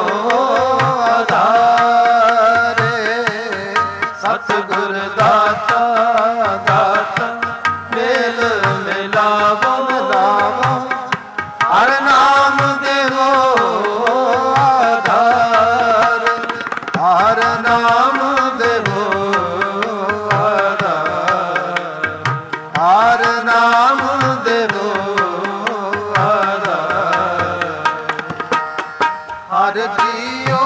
ਆਧਾਰੇ। ਸਤਿਗੁਰ ਦਾਤਾ ਦਾਤਾ ਮੇਲ ਮਿਲਾਵੋ, ਹਰ ਨਾਮ ਦੇਹੋ ਆਧਾਰ, ਹਰ ਨਾਮ ਦੇਹੋ ਹਰ ਨਾਮ ਦੇਵੋ ਆਧਾਰ। ਹਰ ਜੀਓ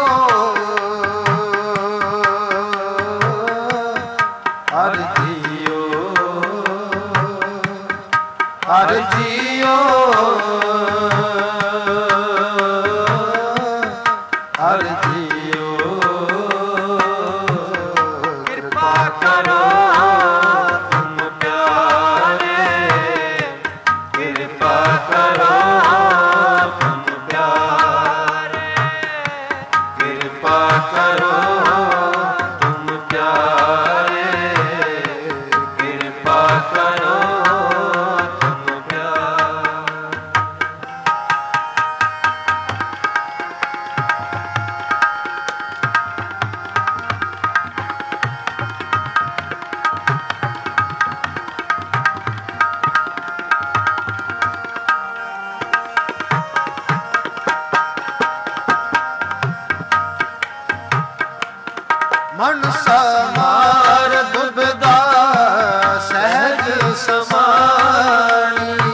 ਹਰ ਜੀਓ ਹਰ ਜੀਓ ਹਰ ਜੀਓ, ਕਿਰਪਾ ਕਰੋ ਤੁਮ ਪਿਆਰੇ, ਕਿਰਪਾ ਕਰੋ ਤੁਮ ਪਿਆਰੇ, ਕਿਰਪਾ ਕਰੋ ਤੁਮ ਪਿਆਰੇ, ਕਿਰਪਾ ਕਰੋ ਤੁਮ ਪਿਆਰੇ। ਮਨ ਸਮਾਰ ਦੁਬਦਾ ਸਹਿਜ ਸਮਾਣੀ,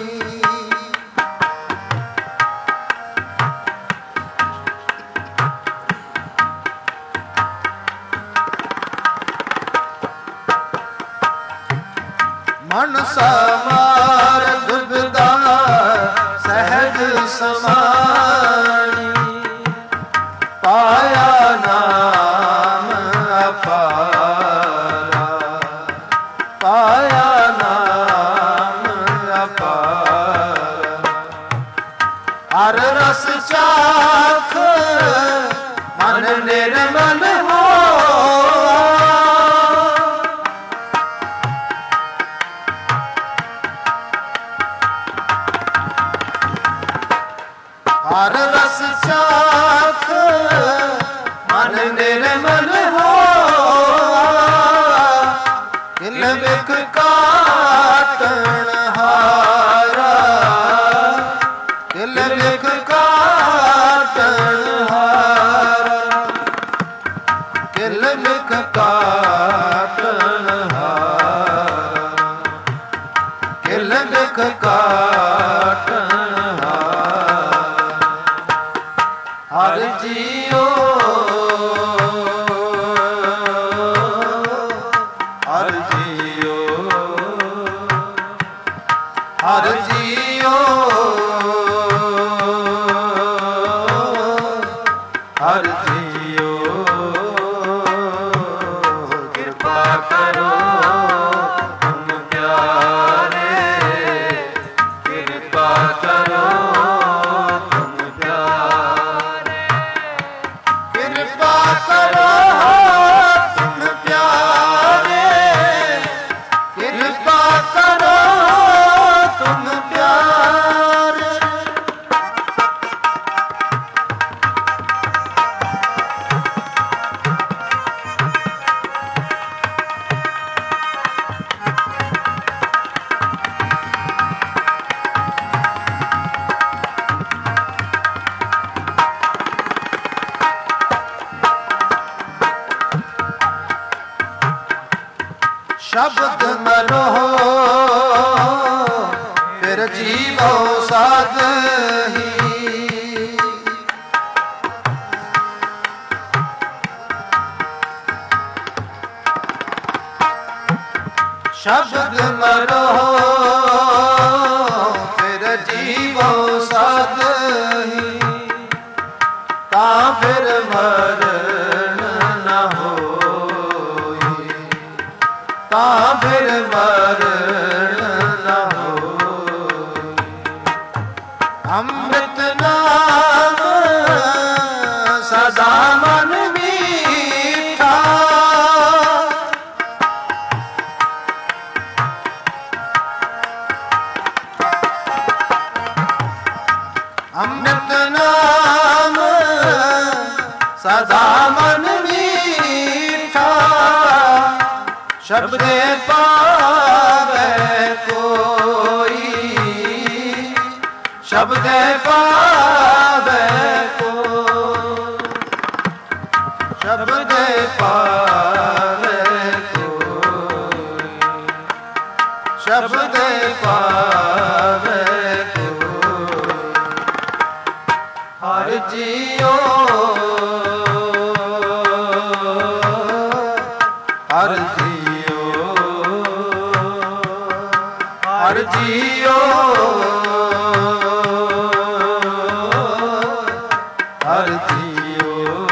ਮਨ ਸਮਾਰ ਦੁਬਦਾ ਸਹਿਜ ਸਮਾਣੀ, ਪਾਇਆ ਨਾਮ ਅਪਾਰਾ, ਪਾਇਆ ਨਾਮ ਅਪਾਰਾ। ਹਰ ਰਸ ਚਾਖ ਮਨ ਨਿਰਮਲ ਹੋਆ, ਹਰ ਰਸ ਚਾਖ ਮਨ ਨਿਰਮਲ ਹੋਆ, ਕਿਲ ਬਿਖ ਕਾਟਣ ਹਾਰਾ, ਕਿਲ ਬਿਖ ਕਾਟਣ ਹਾਰਾ, ਕਿਲ ਬਿਖ ਕਾਟਣ ਹਾਰਾ, ਕਿਲ ਬਿਖ ਕਾਟਣ ਹਾਰਾ। ਹਰ ਜੀਓ ਹਰਿ ਜੀਓ ਹਰਿ ਜੀਓ ਹਰਿ ਜੀਓ ਕਿਰਪਾ ਕਰੋ ਤੁਮ ਪਿਆਰੇ ਕਿਰਪਾ ਕਰੋ ਤੁਮ ਪਿਆਰੇ ਕਿਰਪਾ ਕਰੋ ਤੁਮ ਪਿਆਰੇ ਕਿਰਪਾ ਕਰੋ ਤੁਮ ਪਿਆਰੇ ਸ਼ਬਦ ਮਨੋ ਫਿਰ ਜੀਵੋ ਸਾਧਹੀ ਸ਼ਬਦ ਮਨੋ ਫਿਰ ਜੀਵੋ ਸਾਧਹੀ ਤਾਂ ਫਿਰ ਮਰਨ ਨ ਹੋਈ ਤਾਂ ਫਿਰ ਮਰਨ ਨ ਹੋਈ ਅੰਮ੍ਰਿਤ ਨਾਮ ਸਦਾ ਮਨ ਮੀਠਾ ਅੰਮ੍ਰਿਤ ਨਾਮ ਸਦਾ ਮਨ ਮੀਠਾ ਸ਼ਬਦੇ ਪਾਵੇ ਕੋਈ ਸ਼ਬਦੇ ਪਾਵੇ ਕੋਈ ਸ਼ਬਦੇ ਪਾਵੇ ਕੋਈ ਸ਼ਬਦੇ ਪਾਵੇ ਕੋਈ ਹਰਿ ਜੀਓ ਹਰਿ ਜੀਓ ਹਰਿ ਜੀਓ ਹਰਿ ਜੀਓ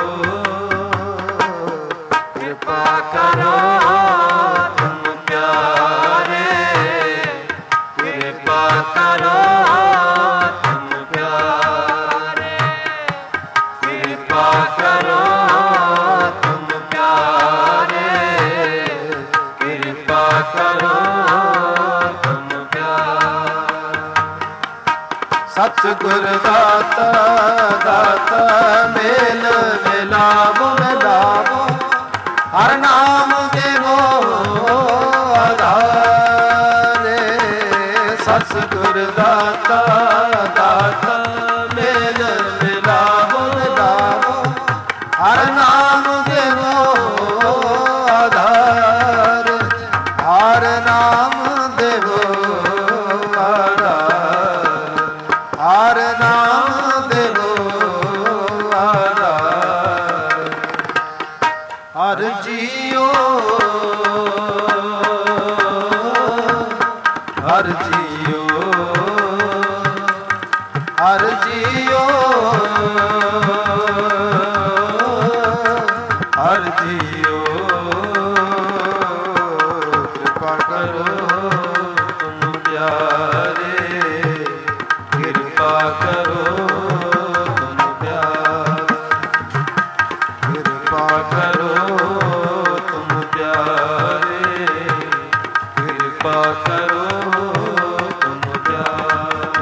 ਕਿਰਪਾ ਕਰੋ ਤੁਮ ਪਿਆਰੇ ਕਿਰਪਾ ਕਰੋ ਤੁਮ ਪਿਆਰੇ ਕਿਰਪਾ ਕਰੋ ਤੁਮ ਪਿਆਰੇ ਕਿਰਪਾ ਕਰੋ ਤੁਮ ਪਿਆਰੇ ਸਤਿਗੁਰ ਦਾਤਾ ਦਾਤਾ ਮੇਲ ਮਿਲਾਵੋ ਮਿਲਾਵੋ ਹਰ ਨਾਮ ਦੇਵੋ ਆਧਾਰੇ ਸਤਿਗੁਰ ਦਾਤਾ ਦਾਤਾ ਮੇਲ ਮਿਲਾਵੋ ਮਿਲਾਵੋ ਹਰ ਨਾਮ ਦੇਵੋ ਆਧਾਰ ਹਰ ਨਾਮ ਦੇਵੋ ਆਧਾਰ ਹਰ ਨਾਮ ਦੇਵੋ ਆਧਾਰ ਹਰ ਜੀਓ ਹਰ ਜੀਓ ਹਰ ਜੀਓ ਹਰ ਜੀਓ ਕਿਰਪਾ ਕਰੋ ਤੁਮ ਪਿਆਰੇ ਕਿਰਪਾ ਕਰੋ ਤੁਮ ਪਿਆਰੇ ਕਿਰਪਾ ਕਰੋ ਤੁਮ ਪਿਆਰੇ ਕਿਰਪਾ ਕਰੋ ਤੁਮ ਪਿਆਰੇ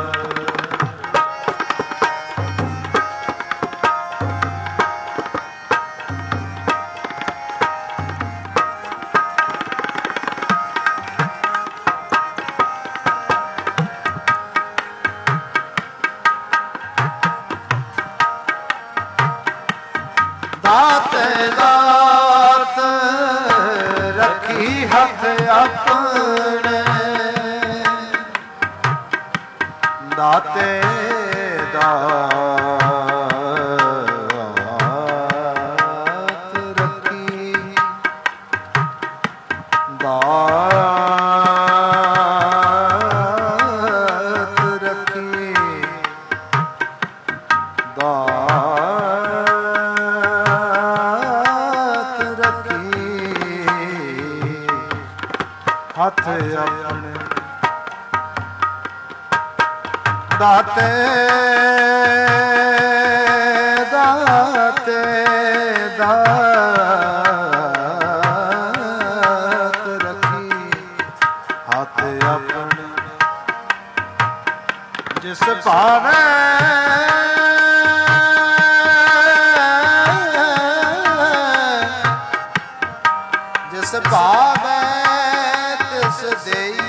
ਦਾਤੇ ਦਾਤ ਰੱਖੀ ਹੱਥ ਆਪਣੇ ਦਾਤੇ ਦਾਤ ਰੱਖੀ ਦਾਤ ਰੱਖੀ ਦਾਤ ਰੱਖੀ ਹੱਥ ਆਪਣੇ ਦਾਤੇ ਦਾਤੇ ਦਾਤ ਰੱਖੀ ਹੱਥ ਆਪਣੇ ਜਿਸ ਭਾਵੇ ਜਿਸ ਭਾਵੇ ਤਿਸ ਦੇਈ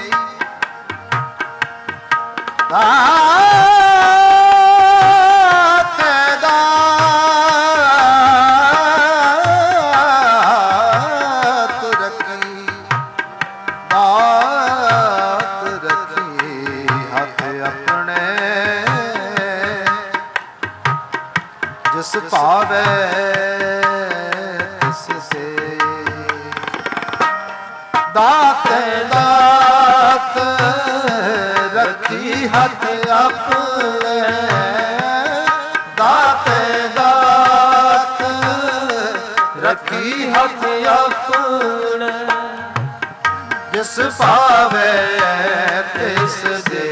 ਦਾਤ ਦਾਤ ਰੱਖੀ ਦਾਤ ਰੱਖੀ ਹੱਥ ਆਪਣੇ ਜਿਸ ਭਾਵੇ ਤਿਸ ਸੇ ਦਾਤ ਦਾਤ ਰੱਖੀ ਹੱਥ ਆਪਣੇ ਦਾਤ ਦਾਤ ਰੱਖੀ ਹੱਥ ਆਪਣੇ ਜਿਸ ਭਾਵੇ ਤਿਸ ਦੇ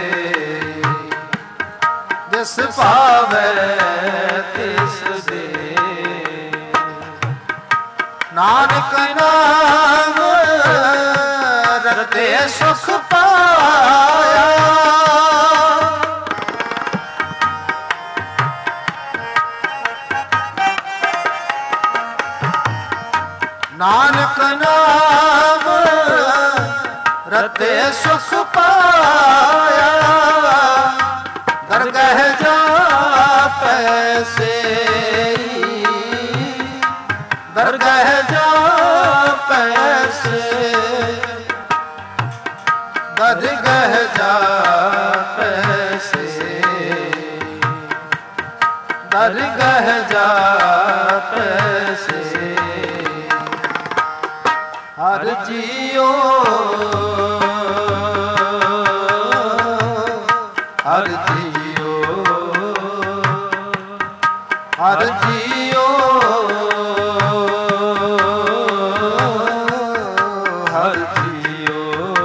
ਜਿਸ ਭਾਵੇ ਤਿਸ ਦੇ ਨਾਨਕ ਨਾਮ ਰਤੇ ਸੁਖ ਪਾਇਆ ਨਾਨਕ ਨਾਮ ਰਤੇ ਸੁਖ ਪਾਇਆ ਦਰਗਹ ਜਾ ਪੈਸੇ ਦਰਗਹ ਜਾ ਪੈਸੇ ਦਰਗਹ ਜਾ ਪੈਸੇ ਦਰਗਹ ਜਾ ਪੈਸੇ ਹਰ ਜੀਓ ਹਰ ਜੀਓ ਹਰ ਜੀਓ ਹਰ ਜੀਓ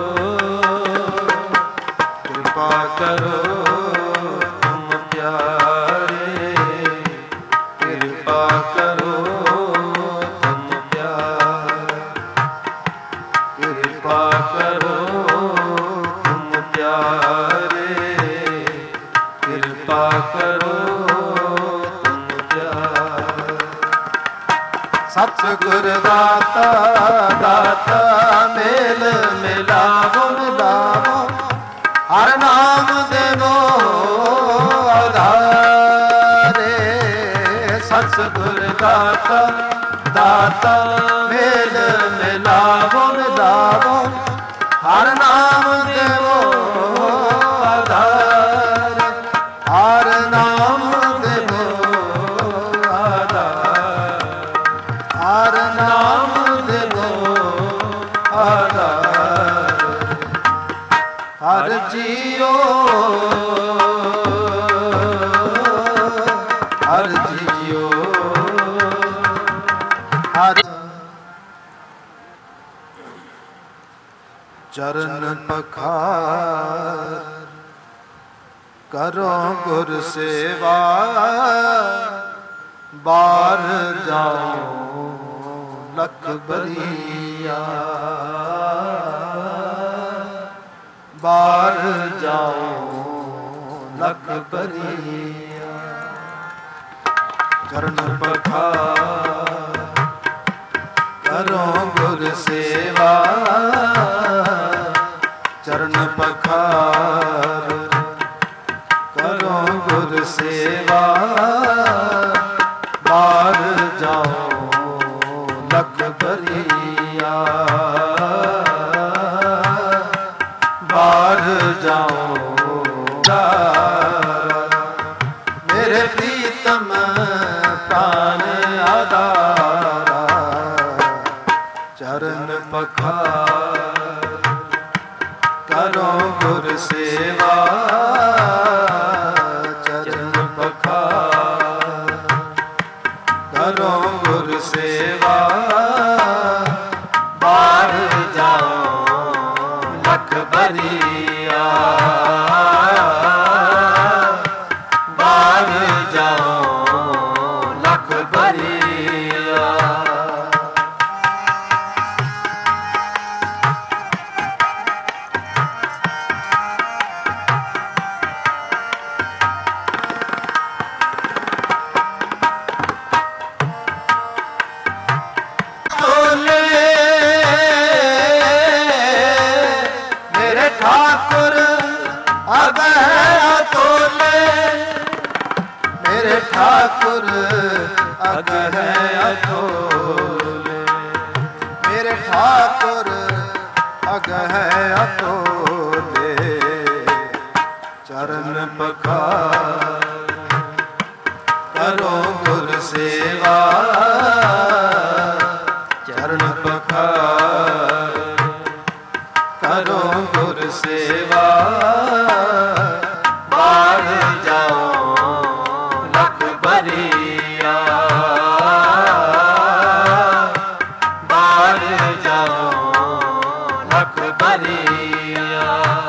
ਕਿਰਪਾ ਕਰੋ ਤੁਮ ਪਿਆਰੇ ਕਿਰਪਾ ਕਰੋ ਤੁਮ ਪਿਆਰੇ ਕਿਰਪਾ ਕਰੋ ਤੁਮ ਪਿਆਰੇ ਕਿਰਪਾ ਕਰੋ ਤੁਮ ਪਿਆਰੇ ਸਤਿਗੁਰ ਦਾਤਾ ਦਾਤਾ ਮੇਲ ਮਿਲਾਵੋ ਮਿਲਾਵੋ ਹਰ ਨਾਮ ਦੇਵੋ ਆਧਾਰੇ ਸਤਿਗੁਰ ਦਾਤਾ ਦਾਤਾ ਮੇਲ ਮਿਲਾਵੋ ਮਿਲਾਵੋ ਹਰ ਨਾਮ ਦੇਵੋ ਆਧਾਰ ਹਰ ਨਾਮ ਦੇਵੋ ਆਧਾਰ ਹਰ ਨਾਮ ਦੇਵੋ ਆਧਾਰ ਹਰ ਜੀਓ ਹਰ ਜੀਓ ਹਰ ਚਰਨ ਪਖਾਰ ਕਰੋ ਗੁਰ ਸੇਵਾ ਬਾਰ ਜਾਓ ਲਖ ਬਰੀਆ ਬਾਰ ਜਾਓ ਲਖ ਬਰੀਆ ਚਰਨ ਪਖਾਰ ਕਰੋ ਗੁਰ ਸੇਵਾ ਚਰਨ ਪਖਾਰ ਕਰੋ ਗੁਰ ਸੇਵਾ ਬਾਰ ਜਾਓ ਲਖ ਬਰੀਆ ਬਾਰ ਜਾਓ ਮੇਰੇ ਪ੍ਰੀਤਮ ਪ੍ਰਾਨ ਆਧਾਰਾ ਚਰਨ ਪਖਾਰ ਕਰੋ ਗੁਰ ਸੇਵਾ ਚਰਨ ਪਖਾਰ, ਕਰੋ ਗੁਰ ਸੇਵਾ ਬਾਰ ਜਾਓ ਲਖ ਬਰੀਆ, ਬਾਰ ਜਾਓ ਲਖ ਬਰੀਆ। ठाकुर अग है अतोले, मेरे ठाकुर अग है अतोले, चरण पखार करो गुर सेवा चरण पखार, करो गुर सेवा बाढ़ जाओ लख बरिया, बाढ़ जाओ लख बरिया।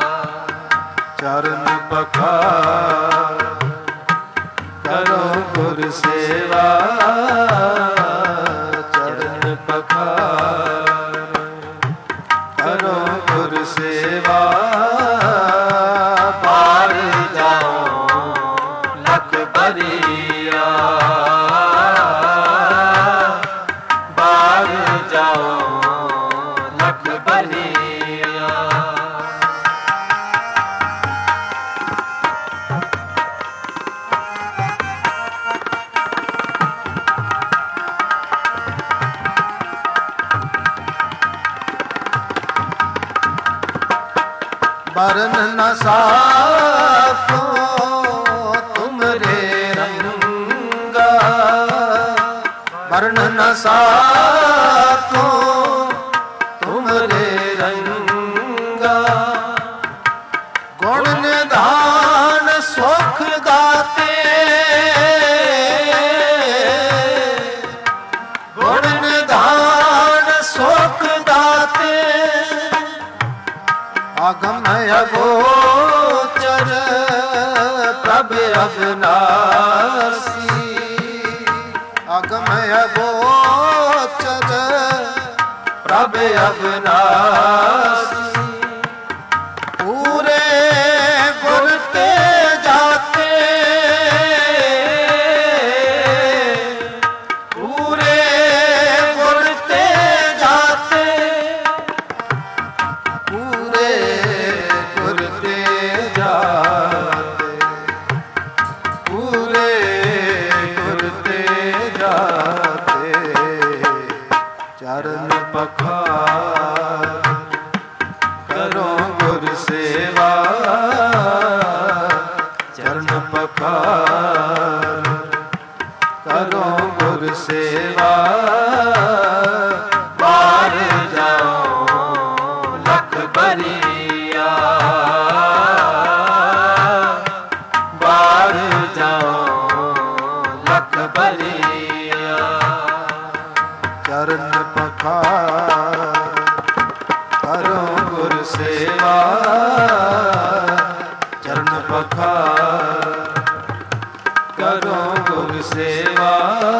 चरण पखार करो गुर सेवा चरण पखार, करो गुर सेवा बाढ़ जाओ लख बरिया, बाढ़ जाओ लख बरिया। बरन न साको तुमरे रंगा, बरन न साको तुमरे रंगा, गुण निधान सुख गाते, गुण निधान सुख गाते, अगम अगोचर प्रभ अविनाशी, अगम अगोचर प्रभ अविनाशी, पूरे गुर ते जाते, पूरे गुर ते जाते, पूरे गुर ते जाते, पूरे गुर ते जाते, चरण पखार करो गुर सेवा चरण पखार, करो गुर सेवा बार जाओ लख बरिया, बार जाओ लख बरिया। चरण पखार करो गुर सेवा चरण पखार, करो गुर सेवा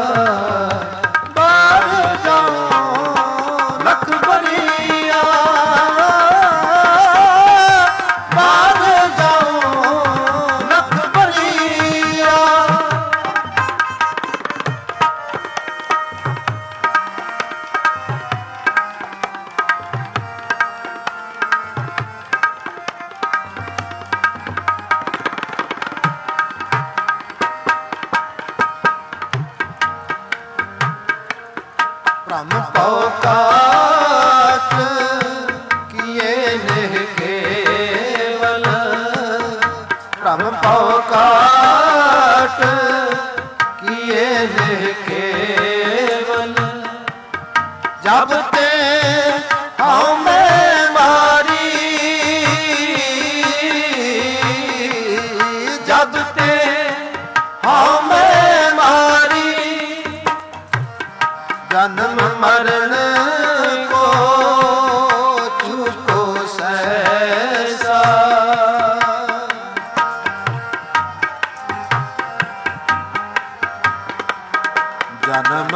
बार जाओ लख बरिया, बार जाओ लख बरिया। ब्रह्म पौकाट किए निह केवल, ब्रह्म पौकाट किए निह केवल, जब ते हमें मारी, ਮਰਨ ਕੋ ਚੁਕੋ ਸਹਿਸਾ। ਜਨਮ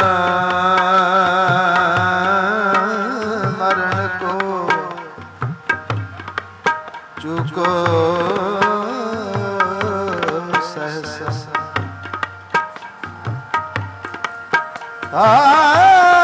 ਮਰਨ ਕੋ ਚੁਕੋ ਸਹਿਸਾ। ਆ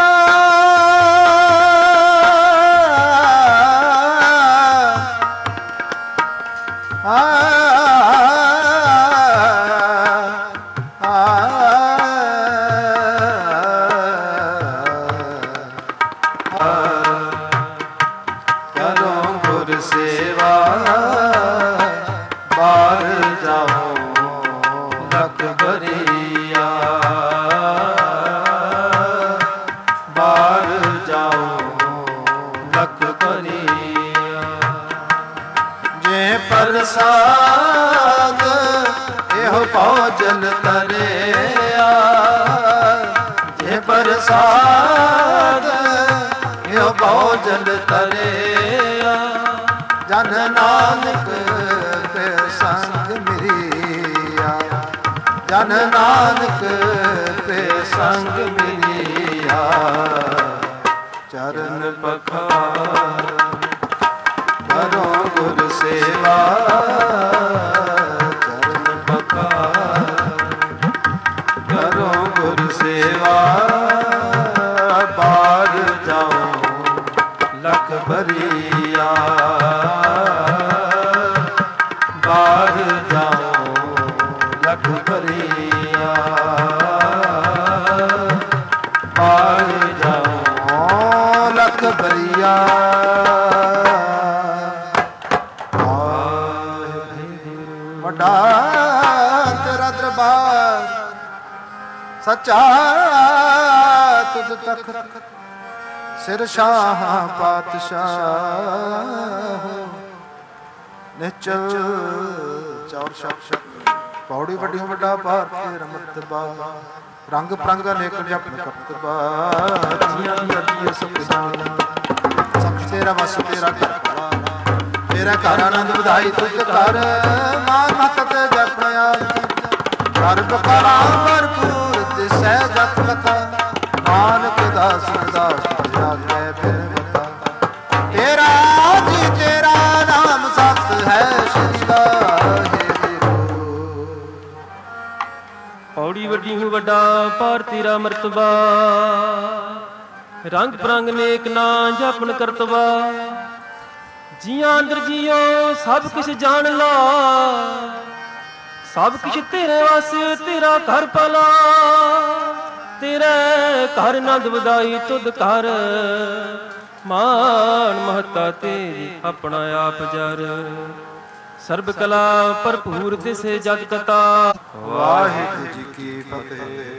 ਪ੍ਰਸਾਦ ਇਹੋ ਭੋਜਨ ਤਰਿਆ। ਜੇ ਪ੍ਰਸਾਦ ਇਹੋ ਭੋਜਨ ਤਰਿਆ। ਜਨ ਨਾਨਕ ਤੇ ਸੰਗ ਮਿਲਿਆ। ਜਨ ਨਾਨਕ ਤੇ ਸੰਗ ਮਿਲਿਆ। ਚਰਨ ਪਖਾਰ ਕਰੋ ਗੁਰ ਸੇਵਾ। ਚਰਨ ਪਖਾਰ ਕਰੋ ਗੁਰ ਸੇਵਾ। ਬਾਰ ਜਾਓ ਲਖ ਭਰੀਆ। ਬਾਰ ਜਾਓ ਲਖ ਭਰੀਆ। ਬਾਰ ਜਾਓ ਲਖ ਭਰੀਆ। ਵੱਡਾ ਤੇਰਾ ਦਰਬਾਰ ਸੱਚਾ ਤੁਧ ਤਖਤ। ਸਿਰ ਸ਼ਾਹ ਪਾਤਸ਼ਾਹ ਨਿਚਲ ਚੌਰ ਸ਼ਬਦ। ਪੌੜੀ ਵੱਡੀ ਵੱਡਾ ਭਾਰਤੀ ਰਮਤਬਾ। ਰੰਗ ਪ੍ਰੰਗ ਅਨੇਕ ਜਪਨ ਕਪਤਬਾ। ਜੀਆਂ ਦੀ ਸੁਖਦਾਨਾ ਸਖ ਤੇਰਾ ਵਸ ਤੇਰਾ ਘਰ ਤੇਰਾ ਘਰ ਆਨੰਦ ਵਧਾਈ ਤੁਧ ਘਰ। ਮਾਨ ਮਖਤ ਜਪਿਆ ਕਰ ਬਕਰਾ ਭਰਪੂਰ ਤਿਸੈ ਜਤ ਕਥਾ। ਨਾਨਕ ਦਾਸ ਦਾਸ ਜਾਗੈ ਫਿਰ ਬਤਾ। ਤੇਰਾ ਜੀ ਤੇਰਾ ਨਾਮ ਸਤ ਹੈ ਸ੍ਰੀ ਵਾਹਿਗੁਰੂ। ਪੌੜੀ ਵੱਡੀ ਹੂੰ ਵੱਡਾ ਭਾਰਤੀ ਰਾ ਮਰਤਬਾ। ਰੰਗ ਪ੍ਰੰਗ ਨੇਕ ਨਾ ਜਪਨ ਕਰਤਵਾ। ਜੀਆਂ ਅੰਦਰ ਜੀਓ ਸਭ ਕੁਛ ਜਾਣ ਲਾ। ਸਭ ਕੁਛ ਤੇਰੇ ਵਾਸੇ ਤੇਰਾ ਘਰ ਭਲਾ। ਤੇਰੇ ਘਰ ਆਨੰਦ ਵਧਾਈ ਤੁਧ ਘਰ। ਮਾਨ ਮਹਤਾ ਤੇਰੀ ਆਪਣਾ ਆਪ ਜਰ। ਸਰਬ ਕਲਾ ਭਰਪੂਰ ਦਿਸੇ ਜਗ ਕਤਾ। ਵਾਹਿਗੁਰੂ ਜੀ ਕੀ ਫਤਿਹ।